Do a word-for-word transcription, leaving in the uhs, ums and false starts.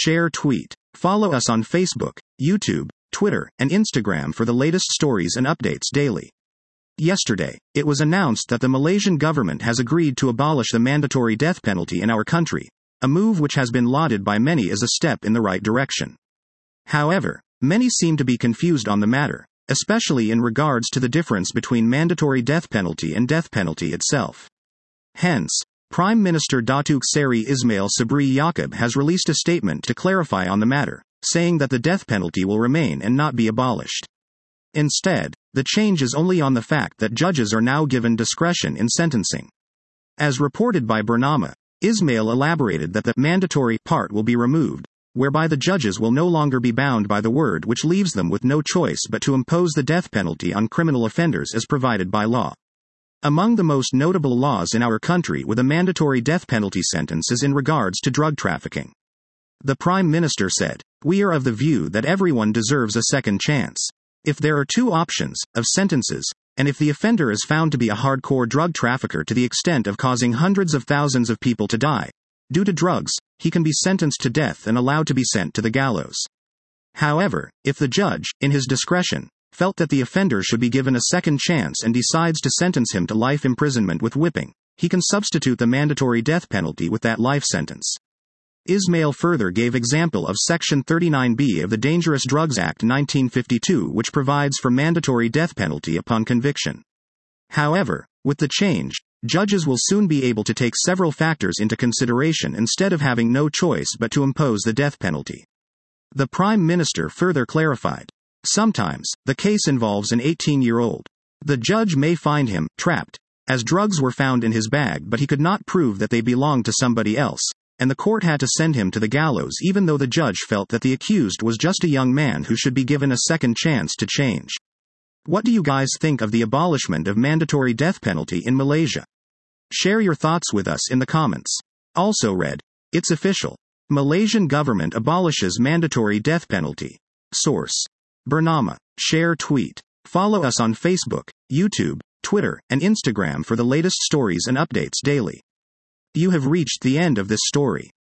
share, tweet. Follow us on Facebook, YouTube, Twitter, and Instagram for the latest stories and updates daily. Yesterday, it was announced that the Malaysian government has agreed to abolish the mandatory death penalty in our country, a move which has been lauded by many as a step in the right direction. However, many seem to be confused on the matter, especially in regards to the difference between mandatory death penalty and death penalty itself. Hence, Prime Minister Datuk Seri Ismail Sabri Yaakob has released a statement to clarify on the matter, saying that the death penalty will remain and not be abolished. Instead, the change is only on the fact that judges are now given discretion in sentencing. As reported by Bernama, Ismail elaborated that the mandatory part will be removed, whereby the judges will no longer be bound by the word, which leaves them with no choice but to impose the death penalty on criminal offenders as provided by law. Among the most notable laws in our country with a mandatory death penalty sentence is in regards to drug trafficking. The Prime Minister said, "We are of the view that everyone deserves a second chance. If there are two options, of sentences, and if the offender is found to be a hardcore drug trafficker to the extent of causing hundreds of thousands of people to die due to drugs, he can be sentenced to death and allowed to be sent to the gallows. However, if the judge, in his discretion, felt that the offender should be given a second chance and decides to sentence him to life imprisonment with whipping, he can substitute the mandatory death penalty with that life sentence." Ismail further gave example of Section thirty-nine B of the Dangerous Drugs Act nineteen fifty-two, which provides for mandatory death penalty upon conviction. However, with the change, judges will soon be able to take several factors into consideration instead of having no choice but to impose the death penalty. The Prime Minister further clarified, "Sometimes, the case involves an eighteen-year-old. The judge may find him trapped, as drugs were found in his bag but he could not prove that they belonged to somebody else, and the court had to send him to the gallows even though the judge felt that the accused was just a young man who should be given a second chance to change." What do you guys think of the abolishment of mandatory death penalty in Malaysia? Share your thoughts with us in the comments. Also read, it's official. Malaysian government abolishes mandatory death penalty. Source: Bernama. Share, tweet. Follow us on Facebook, YouTube, Twitter, and Instagram for the latest stories and updates daily. You have reached the end of this story.